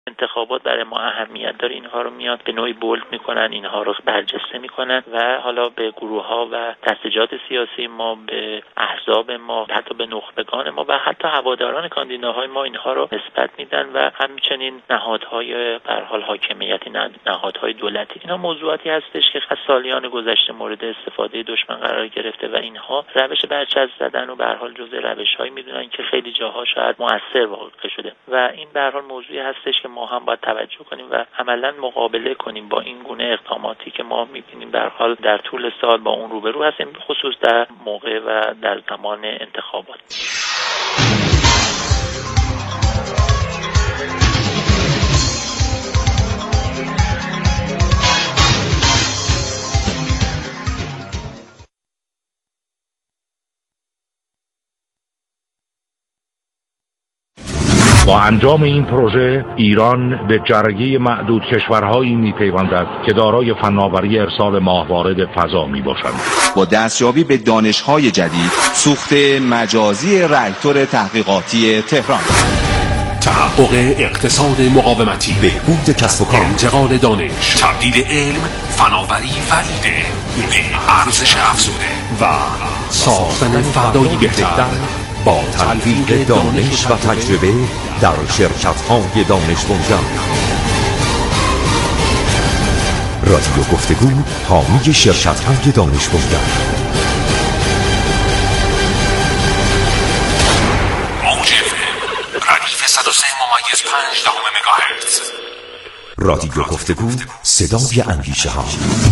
انتخابات برای ما اهمیت داره، اینها رو میاد به نوعی بولد میکنن، اینها رو برجسته میکنن و حالا به گروه ها و دستجات سیاسی ما، به احزاب ما، حتی به نخبگان ما و حتی هواداران کاندیداهای ما اینها رو نسبت میدن و همچنین نهادهای به هر حال حاکمیتی، نهادهای دولتی. اینا موضوعاتی هستش که از سالیان گذشته مورد استفاده دشمن قرار گرفته و اینها روش برچسب زدن و به هر حال جزء روش‌هایی میدونن که خیلی جاها شاید مؤثر واقع شده و این به هر حال موضوعی هستش که ما هم باید توجه کنیم و عملاً مقابله کنیم با این گونه اقداماتی که ما می‌بینیم به هر حال در طول سال با اون روبرو هستیم، خصوص در موقع و در زمان انتخابات. با انجام این پروژه ایران به جرگه معدود کشورهایی می‌پیوندد که دارای فناوری ارسال ماهوارد فضا میباشند. با دستیابی به دانش‌های جدید، سوخت مجازی راکتور تحقیقاتی تهران، تحقق اقتصاد مقاومتی، بهبود کسب و کار، انتقال دانش، تبدیل علم، فناوری و ایده به ارزش افزوده و ساختن فردایی بهتر با تلفیق دانش و تجربه در شرکت‌های دانش بنیان. رادیو گفتگو حامی شرکت‌های دانش بنیان. موج ردیف 103.5 مگاهرتز. رادیو گفتگو، صدای اندیشه‌ها.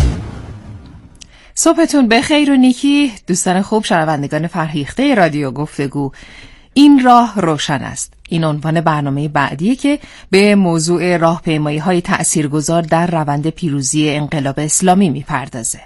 صبحتون بخیر و نیکی دوستان خوب، شنوندگان فرهیخته رادیو گفتگو. این راه روشن است. این عنوان برنامه بعدیه که به موضوع راهپیمایی‌های تأثیرگذار در روند پیروزی انقلاب اسلامی میپردازه.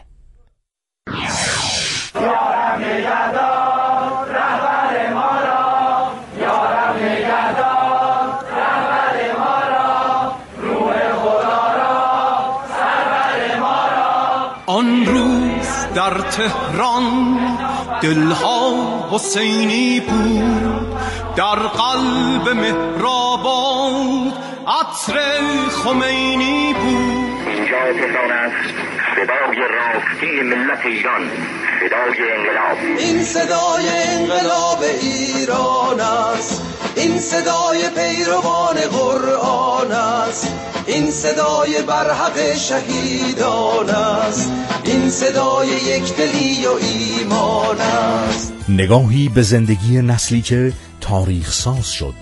آن روز در تهران دلها حسینی بود، در قلب مهرآباد عطر خمینی بود. اینجا تهران است، صدای راستی ملت ایران، صدای انقلاب. این صدای انقلاب ایران است، این صدای پیروان قرآن است، این صدای برحق شهیدان است، این صدای یکدلی و ایمان است. نگاهی به زندگی نسلی که تاریخ ساز شد.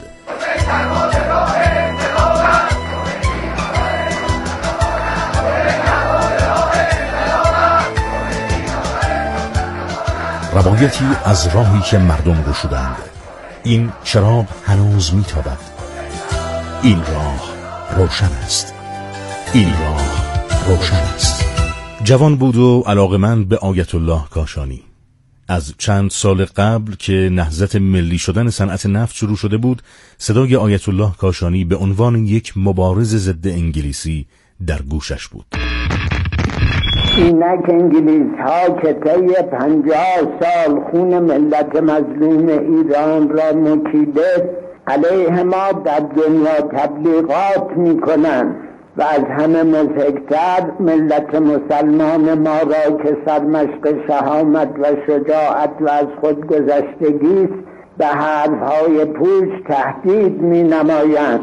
روایتی از راهی که مردم گشودند. این چراغ هنوز میتابد. این راه روشن است. این راه روشن است. جوان بود و علاقمند به آیت الله کاشانی. از چند سال قبل که نهضت ملی شدن صنعت نفت شروع شده بود، صدای آیت الله کاشانی به عنوان یک مبارز ضد انگلیسی در گوشش بود. اینک انگلیس ها که طی 50 سال خون ملت مظلوم ایران را مکیده، علیه ما در دنیا تبلیغات میکنند و از همه مضحک‌تر ملت مسلمان ما را که سرمشق شهامت و شجاعت و از خود گذشتگی است به حرفهای پوچ تهدید می‌نمایند.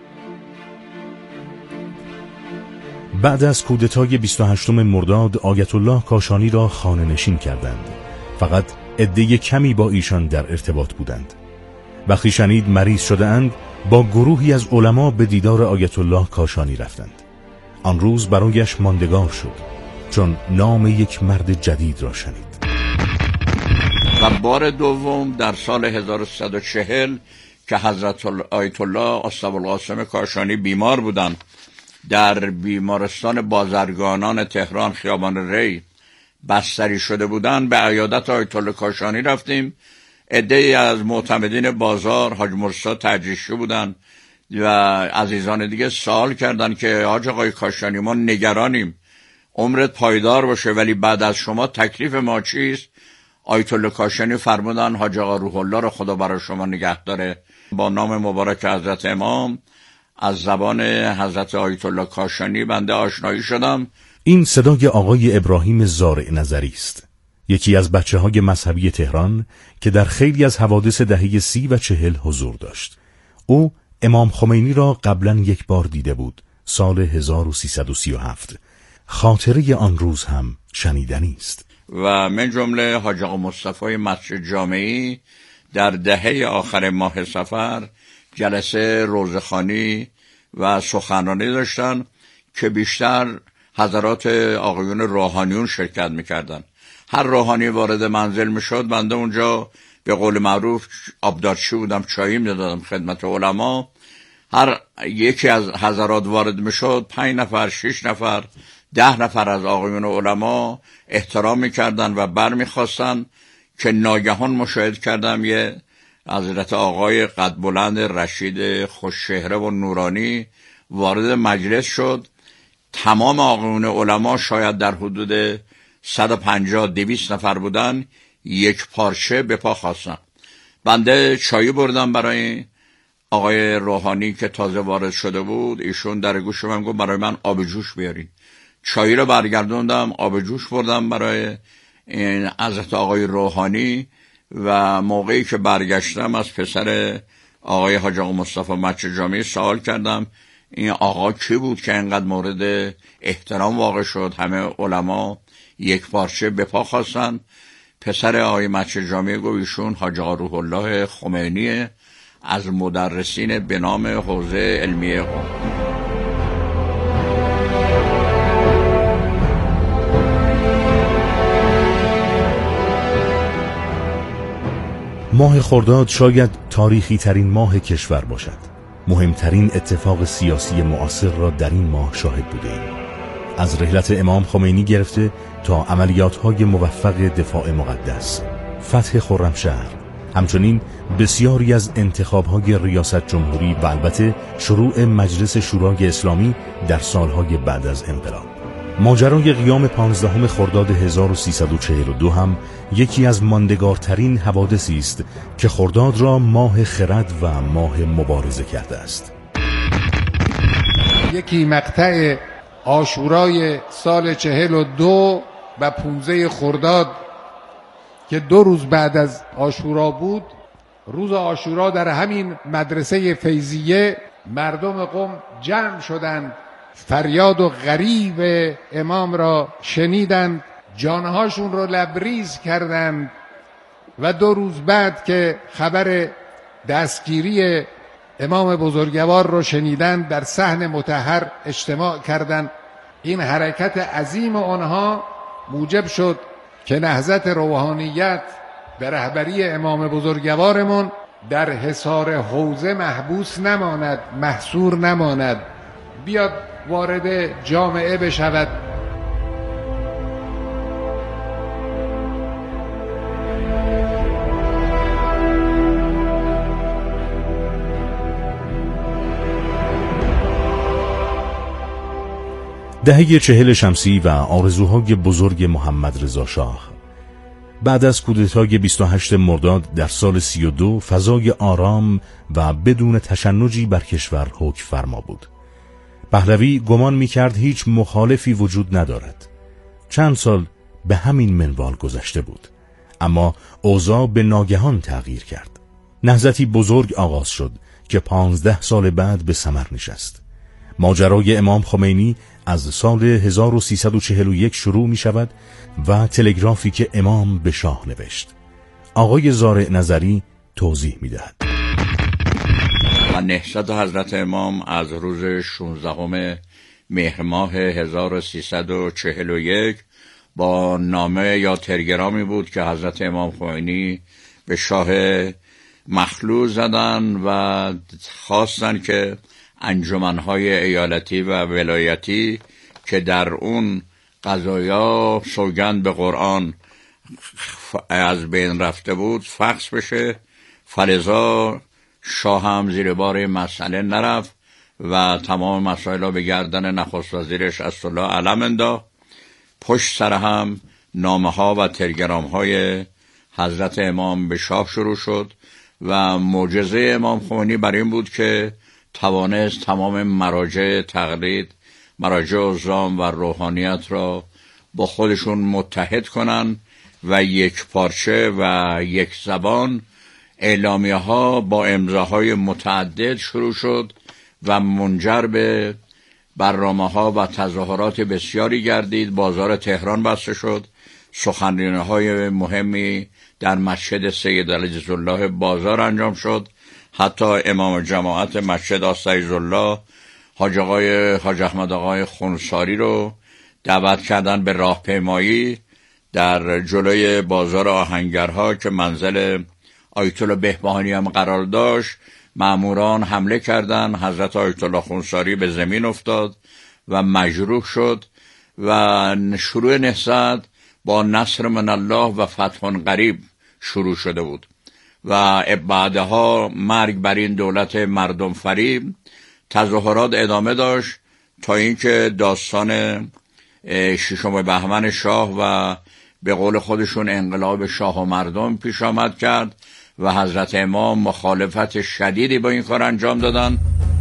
بعد از کودتای 28 مرداد آیت الله کاشانی را خانه‌نشین کردند. فقط عده کمی با ایشان در ارتباط بودند. وقتی شنید مریض شده اند، با گروهی از علما به دیدار آیت الله کاشانی رفتند. آن روز برایش ماندگار شد، چون نام یک مرد جدید را شنید. و بار دوم در سال 1140 که حضرت آیت الله ابوالقاسم کاشانی بیمار بودند، در بیمارستان بازرگانان تهران خیابان ری بستری شده بودند، به عیادت آیت الله کاشانی رفتیم. عده‌ای از معتمدین بازار، حاج مرسا تجریشی بودن و عزیزان دیگه سوال کردن که حاج آقای کاشانی ما نگرانیم، عمرت پایدار باشه ولی بعد از شما تکلیف ما چیست؟ آیت الله کاشانی فرمودن حاج آقا روح الله رو خدا برای شما نگه داره. با نام مبارک حضرت امام از زبان حضرت آیت الله کاشانی بنده آشنایی شدم. این صدای آقای ابراهیم زارع نظری است، یکی از بچه‌های مذهبی تهران که در خیلی از حوادث دهه 30 و 40 حضور داشت. او امام خمینی را قبلا یک بار دیده بود، سال 1337. خاطره آن روز هم شنیدنی است. و من جمله حاج آقا مصطفی مسجد جامعی در دهه آخر ماه صفر جلسه روزخوانی و سخنرانی داشتن که بیشتر حضرات آقایون روحانیون شرکت میکردن. هر روحانی وارد منزل میشد، بنده اونجا به قول معروف آبدارچی بودم، چایی میدادم خدمت علما. هر یکی از حضرات وارد میشد 5 نفر 6 نفر 10 نفر از آقایون علما احترام میکردن و بر میخواستن که ناگهان مشاهده کردم یه حضرت آقای قد بلند رشید خوشچهره و نورانی وارد مجلس شد. تمام آقایون علما شاید در حدود 150-200 نفر بودن، یک پارچه به پا خواستن. بنده چایی بردم برای آقای روحانی که تازه وارد شده بود. ایشون در گوش من گفت برای من آب جوش بیارین. چایی رو برگردوندم، آب جوش بردم برای این حضرت آقای روحانی و موقعی که برگشتم از پسر آقای حاج آقا مصطفی مسجد جامعی سوال کردم این آقا کی بود که اینقدر مورد احترام واقع شد، همه علما یک پارچه به پا خواستن. پسر آقای مسجد جامعی گفت ایشون حاج آقا روح الله خمینی از مدرسین به نام حوزه علمیه قم. ماه خرداد شاید تاریخی ترین ماه کشور باشد. مهمترین اتفاق سیاسی معاصر را در این ماه شاهد بوده ایم. از رحلت امام خمینی گرفته تا عملیات‌های موفق دفاع مقدس، فتح خرمشهر، همچنین بسیاری از انتخاب‌های ریاست جمهوری و البته شروع مجلس شورای اسلامی در سالهای بعد از انقلاب. ماجرای قیام 15 خرداد 1342 هم یکی از ماندگارترین حوادثی است که خرداد را ماه خرد و ماه مبارزه کرده است. یکی مقطع عاشورای سال 42 و 15 خرداد که 2 روز بعد از عاشورا بود. روز عاشورا در همین مدرسه فیضیه مردم قم جمع شدند، فریاد و غریو امام را شنیدند، جانهاشون رو لبریز کردند و 2 روز بعد که خبر دستگیری امام بزرگوار رو شنیدند در صحن مطهر اجتماع کردند. این حرکت عظیم آنها موجب شد که نهضت روحانیت به رهبری امام بزرگوارمون در حصار حوزه محبوس نماند، محصور نماند، بیاد وارد جامعه بشود. دهه 40 شمسی و آرزوهای بزرگ محمد رضا شاه. بعد از کودتای 28 مرداد در سال 32 فضای آرام و بدون تشنجی بر کشور حکم فرما بود. پهلوی گمان می‌کرد هیچ مخالفی وجود ندارد. چند سال به همین منوال گذشته بود، اما اوضاع به ناگهان تغییر کرد. نهضتی بزرگ آغاز شد که 15 سال بعد به ثمر نشست. ماجرای امام خمینی از سال 1341 شروع می شود و تلگرافی که امام به شاه نوشت. آقای زارع نظری توضیح می دهد. نهضت حضرت امام از روز 16 مهر ماه 1341 با نامه یا تلگرامی بود که حضرت امام خمینی به شاه مخلوع زدن و خواستن که انجمنهای ایالتی و ولایتی که در اون قضایا سوگند به قرآن از بین رفته بود فحص بشه. فلذا شاه هم زیر بار مسئله نرفت و تمام مسائل را به گردن نخست وزیرش اسدالله علم انداخت. پشت سر هم نامه ها و تلگرام های حضرت امام به شاه شروع شد و معجزه امام خمینی بر این بود که توانست تمام مراجع تقلید، مراجع عظام و روحانیت را با خودشون متحد کنن و یک پارچه و یک زبان. اعلامیه ها با امضاهای متعدد شروع شد و منجر به برنامه ها و تظاهرات بسیاری گردید. بازار تهران بسته شد، سخنرانی های مهمی در مسجد سید علیزالله بازار انجام شد. حتی امام جماعت مسجد آستعیذالله حاج احمد آقای خونساری رو دعوت کردن به راهپیمایی در جلوی بازار آهنگرها که منزل آیت الله بهبهانی هم قرار داشت. ماموران حمله کردند، حضرت آیت الله خونساری به زمین افتاد و مجروح شد و شروع نهضت با نصر من الله و فتح قریب شروع شده بود و بعدها مرگ بر این دولت مردم فریب. تظاهرات ادامه داشت تا اینکه داستان 6 بهمن شاه و به قول خودشون انقلاب شاه و مردم پیش آمد کرد و حضرت امام مخالفت شدیدی با این کار انجام دادن.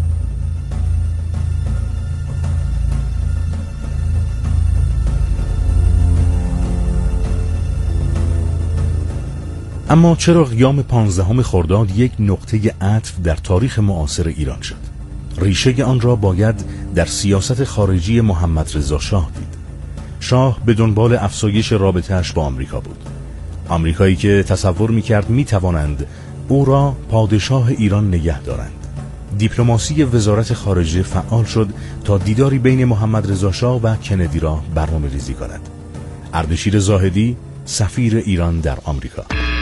اما چرا قیام 15 خرداد یک نقطه عطف در تاریخ معاصر ایران شد؟ ریشه آن را باید در سیاست خارجی محمد رضا شاه دید. شاه به دنبال افزایش رابطه‌اش با آمریکا بود. آمریکایی که تصور می‌کرد می‌توانند او را پادشاه ایران نگه دارند. دیپلماسی وزارت خارجه فعال شد تا دیداری بین محمد رضا شاه و کندی را برنامه‌ریزی کند. اردشیر زاهدی، سفیر ایران در آمریکا.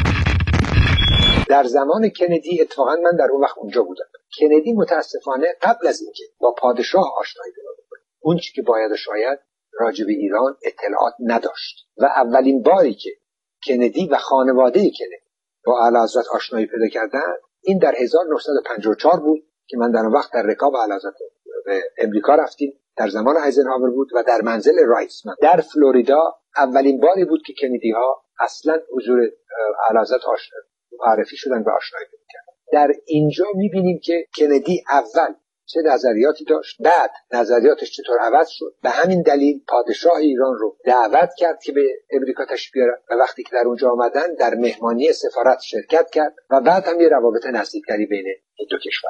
در زمان کندی اتفاقا من در اون وقت اونجا بودم. کندی متاسفانه قبل از اینکه با پادشاه آشنایی پیدا کنه، اون چیزی که باید شاید راجع به ایران اطلاعات نداشت و اولین باری که کندی و خانواده کندی با اعلیحضرت آشنایی پیدا کردن این در 1954 بود که من در اون وقت در رکاب اعلیحضرت به امریکا رفتیم. در زمان آیزنهاور بود و در منزل رایسمن در فلوریدا اولین باری بود که کندی ها اصلا حضور اعلیحضرت معرفی شدن و آشنایی پیدا کردن. در اینجا میبینیم که کندی اول چه نظریاتی داشت، بعد نظریاتش چطور عوض شد. به همین دلیل پادشاه ایران رو دعوت کرد که به امریکا تشریف بیاره و وقتی که در اونجا آمدن در مهمانی سفارت شرکت کرد و بعد هم یه روابط نزدیکتری بین این دو کشور.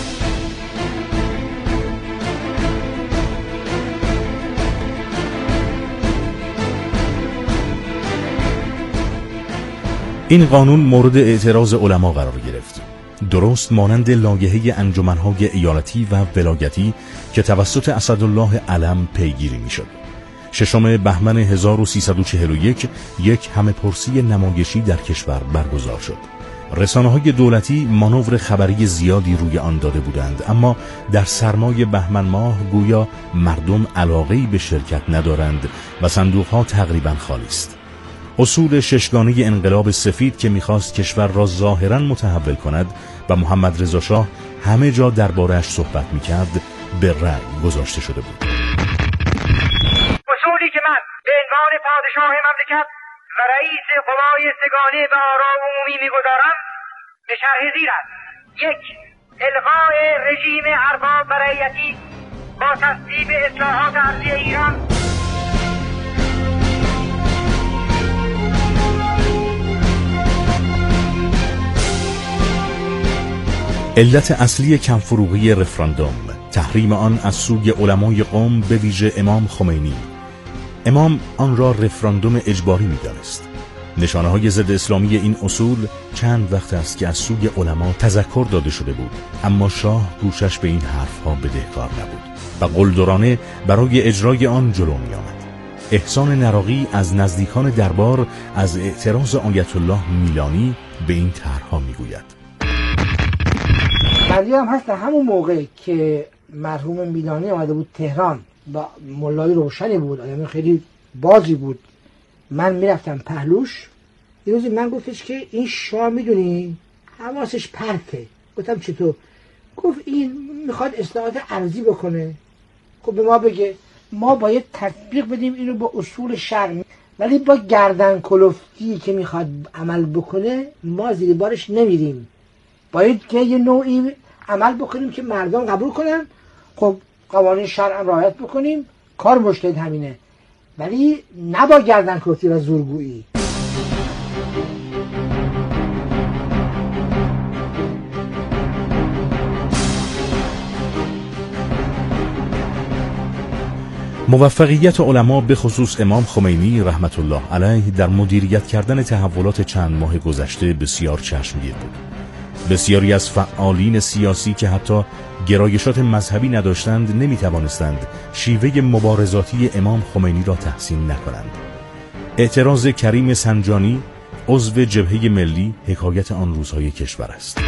این قانون مورد اعتراض علما قرار گرفت، درست مانند لایحه انجمن‌های ایالتی و ولایتی که توسط اسدالله علم پیگیری می‌شد. 6 بهمن 1341 یک همه‌پرسی نمایشی در کشور برگزار شد. رسانه‌های دولتی مانور خبری زیادی روی آن داده بودند، اما در سرمای بهمن ماه گویا مردم علاقه‌ای به شرکت ندارند و صندوق‌ها تقریباً خالی است. اصول ششگانه انقلاب سفید که می‌خواست کشور را ظاهراً متحول کند و محمد رضا شاه همه جا درباره‌اش صحبت می‌کرد به رأی گذاشته شده بود. اصولی که من به عنوان پادشاه مملکت و رئیس قوای سگانه و آرا عمومی می‌گذارم به شرح زیر است: 1. الغاء رژیم ارباب و رعیتی با تصویب اصلاحات ارضی ایران. علت اصلی کمفروغی رفراندوم تحریم آن از سوی علمای قوم به ویژه امام خمینی. امام آن را رفراندوم اجباری می‌دانست. نشانه‌های ضد اسلامی این اصول چند وقت است که از سوی علما تذکر داده شده بود، اما شاه گوشش به این حرفها بدهکار نبود و قلدرانه برای اجرای آن جلو می‌آمد. احسان نراقی از نزدیکان دربار از اعتراض آیت الله میلانی به این طرح‌ها می‌گوید: هم هست در همون موقع که مرحوم میلانی آمده بود تهران با ملای روشنی بود، آدم خیلی بازی بود، من میرفتم پهلوش. یه روزی من گفتش که این شاه میدونی حواسش پرته. گفتم چطور؟ گفت این میخواد اصلاحات ارضی بکنه. خب به ما بگه ما باید تطبیق بدیم اینو با اصول شرعی، ولی با گردن کلفتی که میخواد عمل بکنه ما زیر بارش نمیریم. باید که یه نوعی عمل بکنیم که مردم قبول کنن. خب قوانین شرع رعایت بکنیم، کار مجتهد همینه، ولی نه با گردن کلفتی و زورگویی. موفقیت علما به خصوص امام خمینی رحمت الله علیه در مدیریت کردن تحولات چند ماه گذشته بسیار چشمگیر بود. بسیاری از فعالین سیاسی که حتی گرایشات مذهبی نداشتند نمیتوانستند شیوه مبارزاتی امام خمینی را تحسین نکنند. اعتراض کریم سنجانی عضو جبهه ملی حکایت آن روزهای کشور است.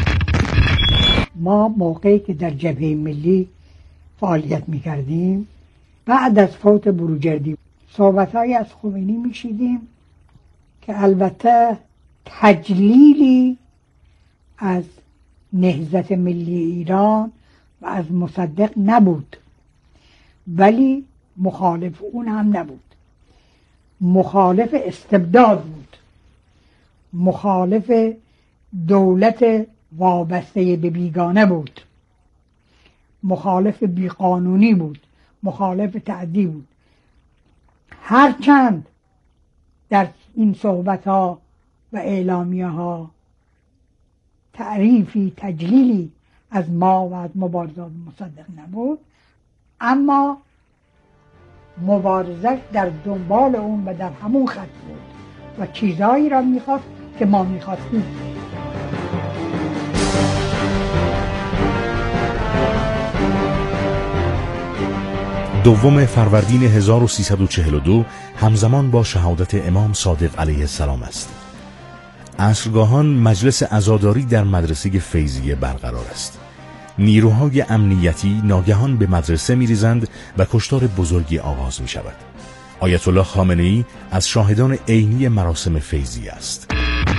ما موقعی که در جبهه ملی فعالیت میکردیم، بعد از فوت بروجردی صحبت‌هایی از خمینی میشیدیم که البته تجلیلی از نهضت ملی ایران و از مصدق نبود، ولی مخالف اون هم نبود، مخالف استبداد بود، مخالف دولت وابسته به بیگانه بود، مخالف بیقانونی بود، مخالف تعدی بود. هرچند در این صحبت ها و اعلامیه ها تعریفی تجلیلی از ما و از مبارزات مصدق نبود، اما مبارزش در دنبال اون و در همون خط بود و چیزهایی را میخواست که ما میخواستیم. دوم فروردین 1342 همزمان با شهادت امام صادق علیه السلام است. عصرگاهان مجلس عزاداری در مدرسه فیضیه برقرار است. نیروهای امنیتی ناگهان به مدرسه می‌ریزند و کشتار بزرگی آغاز می‌شود. آیت الله خامنه‌ای از شاهدان عینی مراسم فیضیه است.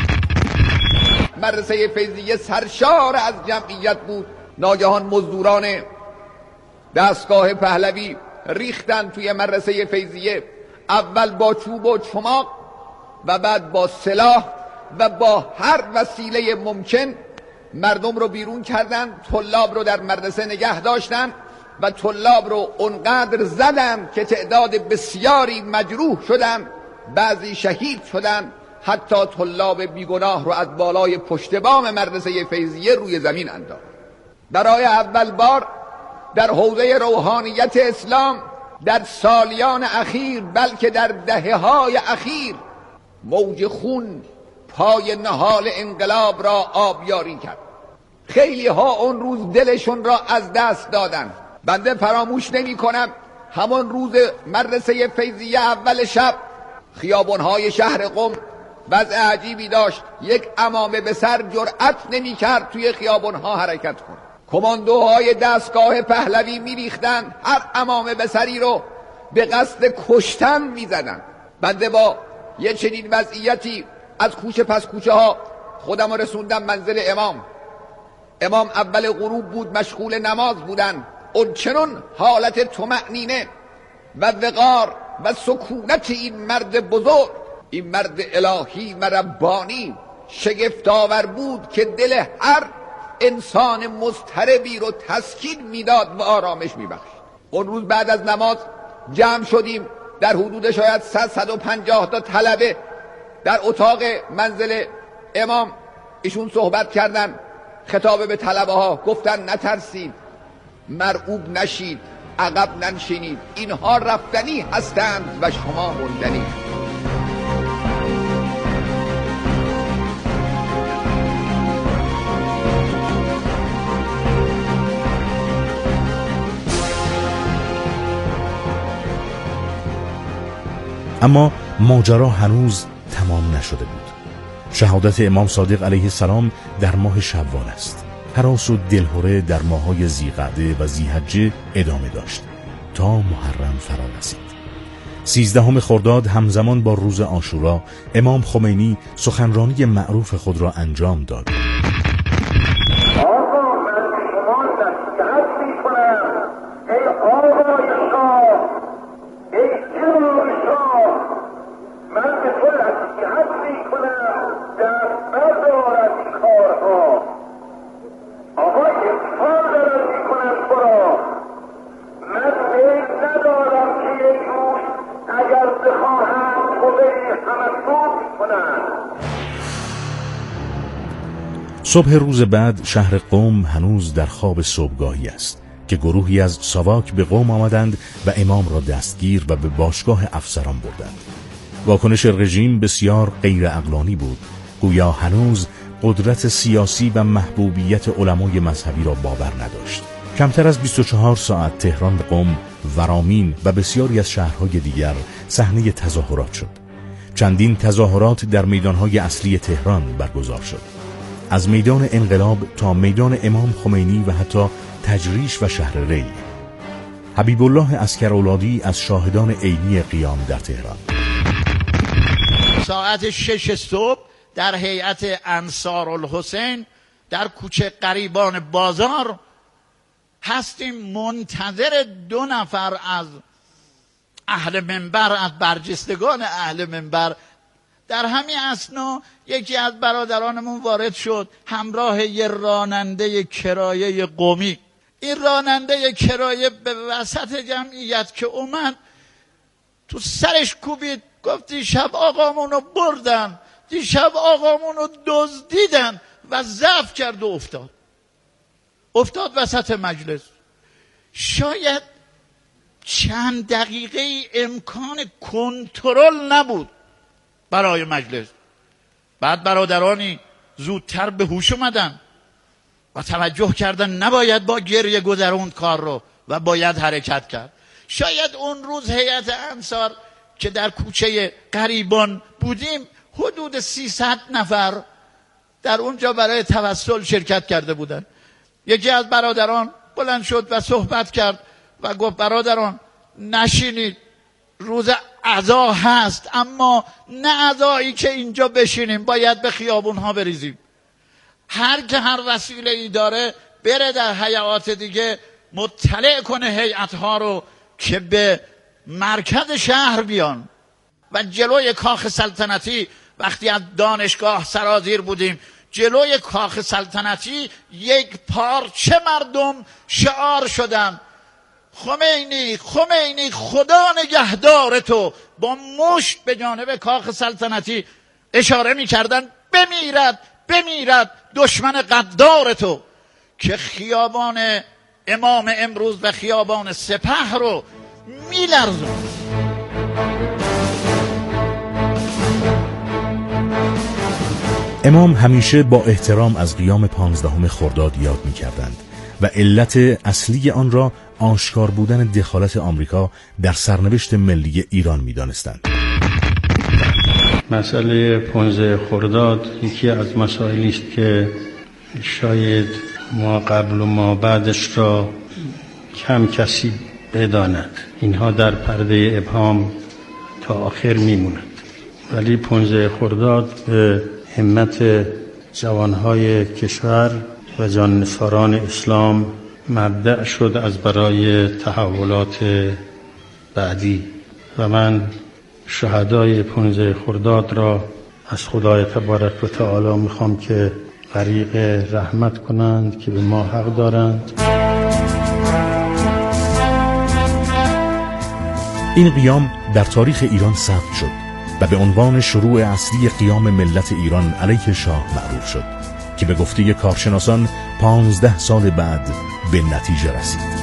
مدرسه فیضیه سرشار از جمعیت بود. ناگهان مزدوران دستگاه پهلوی ریختن توی مدرسه فیضیه، اول با چوب و چماق و بعد با سلاح و با هر وسیله ممکن مردم رو بیرون کردن. طلاب رو در مدرسه نگه داشتن و طلاب رو اونقدر زدن که تعداد بسیاری مجروح شدن، بعضی شهید شدن، حتی طلاب بیگناه رو از بالای پشت بام مدرسه فیضیه روی زمین انداخت. برای اول بار در حوزه روحانیت اسلام در سالیان اخیر، بلکه در دهه‌های اخیر، موج خون پای نهال انقلاب را آبیاری کرد. خیلی ها اون روز دلشون را از دست دادن. بنده فراموش نمی کنم همون روز مدرسه فیضیه اول شب خیابان‌های شهر قم وضع عجیبی داشت. یک عمامه به سر جرأت نمی کرد توی خیابان‌ها حرکت کنه. کماندوهای دستگاه پهلوی میریختن، هر عمامه به سری رو به قصد کشتن میزدن. بنده با یه چنین وضعیتی از کوچه پس کوچه ها خودم رسوندم منزل امام اول غروب بود، مشغول نماز بودن. اون چنون حالت طمأنینه و وقار و سکونت این مرد بزرگ، این مرد الهی و ربانی شگفت‌آور بود که دل هر انسان مضطربی رو تسکین میداد و آرامش میبخشید. اون روز بعد از نماز جمع شدیم، در حدود شاید 150 تا طلبه در اتاق منزل امام. ایشون صحبت کردن، خطاب به طلبه ها گفتن نترسید، مرعوب نشید، عقب ننشینید، اینها رفتنی هستند و شما موندنی. اما ماجرا هنوز تمام نشده بود. شهادت امام صادق علیه السلام در ماه شوال است. هراس و دلهره در ماه‌های ذی‌قعده و ذی‌حجه ادامه داشت تا محرم فرا رسید. 13 خرداد همزمان با روز عاشورا امام خمینی سخنرانی معروف خود را انجام داد. آقای صبح روز بعد شهر قم هنوز در خواب صبحگاهی است که گروهی از ساواک به قم آمدند و امام را دستگیر و به باشگاه افسران بردند. واکنش رژیم بسیار غیر عقلانی بود، گویا هنوز قدرت سیاسی و محبوبیت علمای مذهبی را باور نداشت. کمتر از 24 ساعت تهران، قم، ورامین و بسیاری از شهرهای دیگر صحنه تظاهرات شد. چندین تظاهرات در میدانهای اصلی تهران برگزار شد، از میدان انقلاب تا میدان امام خمینی و حتی تجریش و شهر ری. حبیب الله عسکرولادی از شاهدان عینی قیام در تهران. ساعت 6 صبح در هیئت انصارالحسین در کوچه قریبان بازار هستیم، منتظر 2 نفر از اهل منبر، از برجستگان اهل منبر. در همین اثنا یکی از برادرانمون وارد شد همراه یه راننده کرایه قمی. این راننده کرایه به وسط جمعیت که اومد تو سرش کوبید، گفت دیشب آقامونو بردن، دیشب آقامونو دزدیدن و ضعف کرد و افتاد وسط مجلس. شاید چند دقیقه امکان کنترل نبود برای مجلس. بعد برادرانی زودتر به هوش اومدن و توجه کردن نباید با گریه گذروند کار رو و باید حرکت کرد. شاید اون روز هیئت انصار که در کوچه قریبان بودیم حدود 300 نفر در اونجا برای توسل شرکت کرده بودن. یکی از برادران بلند شد و صحبت کرد و گفت برادران نشینید، روز عزا هست، اما نه عزایی که اینجا بشینیم، باید به خیابون ها بریزیم. هر که هر وسیله ای داره بره در هیئات دیگه مطلع کنه هیئت ها رو که به مرکز شهر بیان. و جلوی کاخ سلطنتی وقتی از دانشگاه سرازیر بودیم، جلوی کاخ سلطنتی یک پارچه مردم شعار شدن: خمینی خمینی خدا نگهدار تو. با مشت به جانب کاخ سلطنتی اشاره می کردن بمیرد بمیرد دشمن غدار تو، که خیابان امام امروز و خیابان سپه رو می لرزون. امام همیشه با احترام از قیام 15 خرداد یاد می کردند و علت اصلی آن را آشکار بودن دخالت آمریکا در سرنوشت ملی ایران می دانستند. مسئله 15 خرداد یکی از مسائلی است که شاید ما قبل و ما بعدش را کم کسی بداند. اینها در پرده ابهام تا آخر می مونند. ولی 15 خرداد به همت جوانهای کشور و جانفاران اسلام مبدأ شد از برای تحولات بعدی و من شهدای 15 خرداد را از خدای تبارک و تعالی میخوام که غریق رحمت کنند که به ما حق دارند. این قیام در تاریخ ایران ثبت شد و به عنوان شروع اصلی قیام ملت ایران علیه شاه معروف شد که به گفته کارشناسان 15 سال بعد به نتیجه رسید.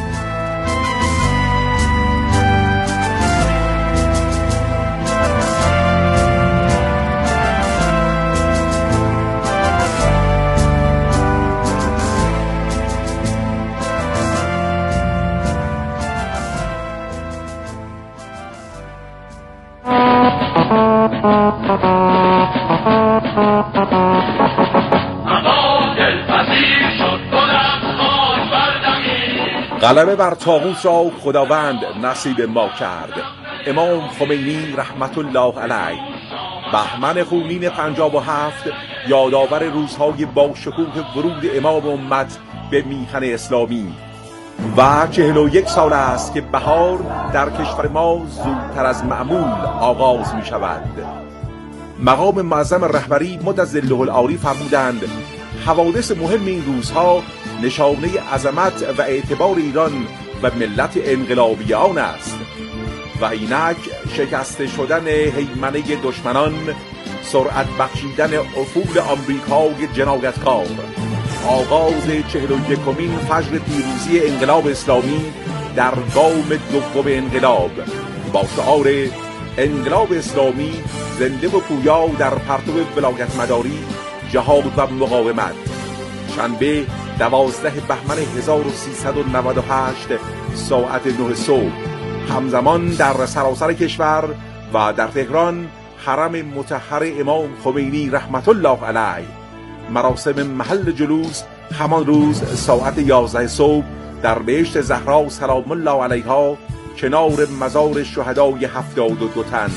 غلبه بر طاغوت را خداوند نصیب ما کرد. امام خمینی رحمت الله علیه. بهمن خونین 57 یادآور روزهای با شکوه ورود امام امت به میهن اسلامی و 41 سال است که بهار در کشور ما زودتر از معمول آغاز می شود. مقام معظم رهبری مدظله العالی فرمودند حوادث مهم این روزها نشانه عظمت و اعتبار ایران و ملت انقلابی آن است و اینک شکسته شدن هیمنه دشمنان، سرعت بخشیدن افول آمریکای جنایتکار، آغاز 41مین فجر پیروزی انقلاب اسلامی در گام دوم انقلاب با شعار انقلاب اسلامی زنده و پویا در پرتو ولایت مداری، جهاد و مقاومت. شنبه 12 بهمن 1398 ساعت 9 صبح، همزمان در سراسر کشور و در تهران حرم مطهر امام خمینی رحمت الله علیه. مراسم محل جلوس همان روز ساعت 11 صبح در بهشت زهرا سلام الله علیها کنار مزار شهدای 72 تن.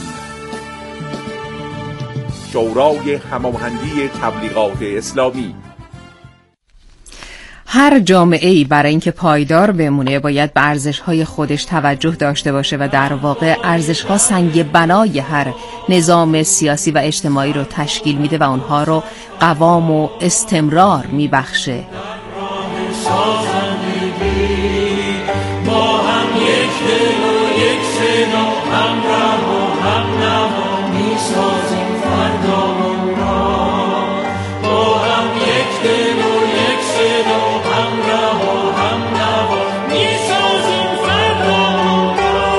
شورای هماهنگی تبلیغات اسلامی. هر جامعه‌ای برای اینکه پایدار بمونه باید به ارزش‌های خودش توجه داشته باشه و در واقع ارزش‌ها سنگ بنای هر نظام سیاسی و اجتماعی رو تشکیل میده و اونها رو قوام و استمرار میبخشه. با هم یک دل و یک صدا، همراه و همنوا میسازیم فردامون را. با هم یک دل و یک صدا، همراه و همنوا میسازیم فردامون را.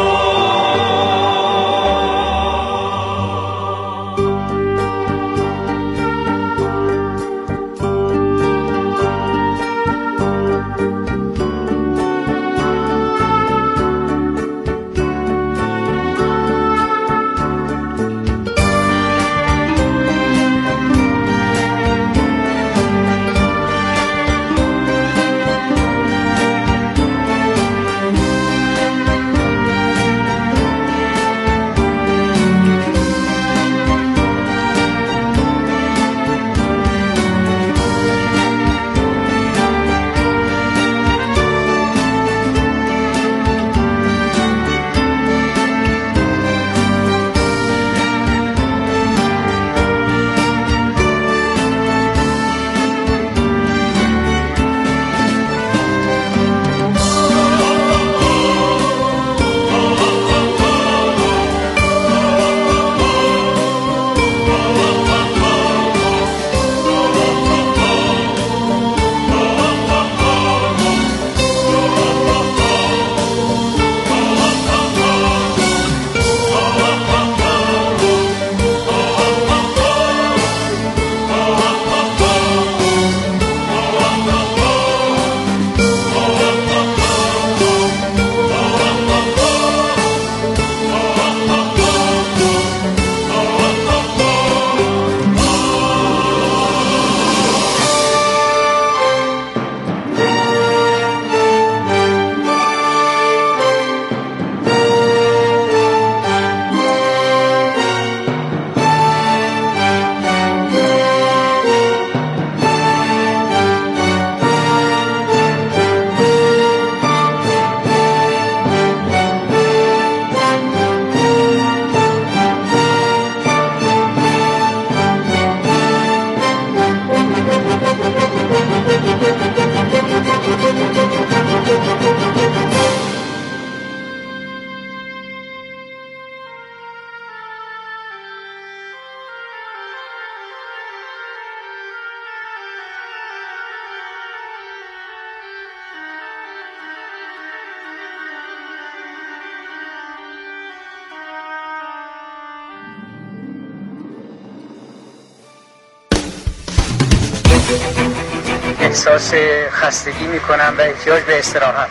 احساس خستگی میکنم و احتیاج به استراحت.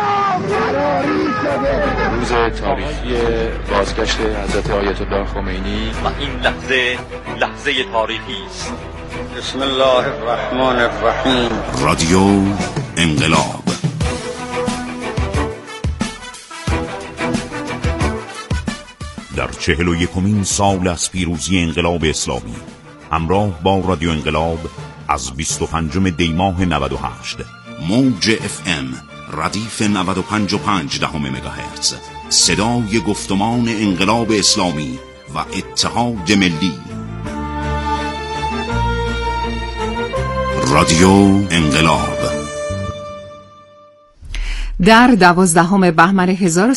روز تاریخی بازگشت حضرت آیت الله خمینی و این لحظه تاریخی است. بسم الله الرحمن الرحیم. رادیو انقلاب. در 41مین سال از پیروزی انقلاب اسلامی همراه با رادیو انقلاب از 25 دی ماه 98 موج FM ردیف 95.5 مگاهرتز صدای گفتمان انقلاب اسلامی و اتحاد ملی. رادیو انقلاب. در 12 بهمن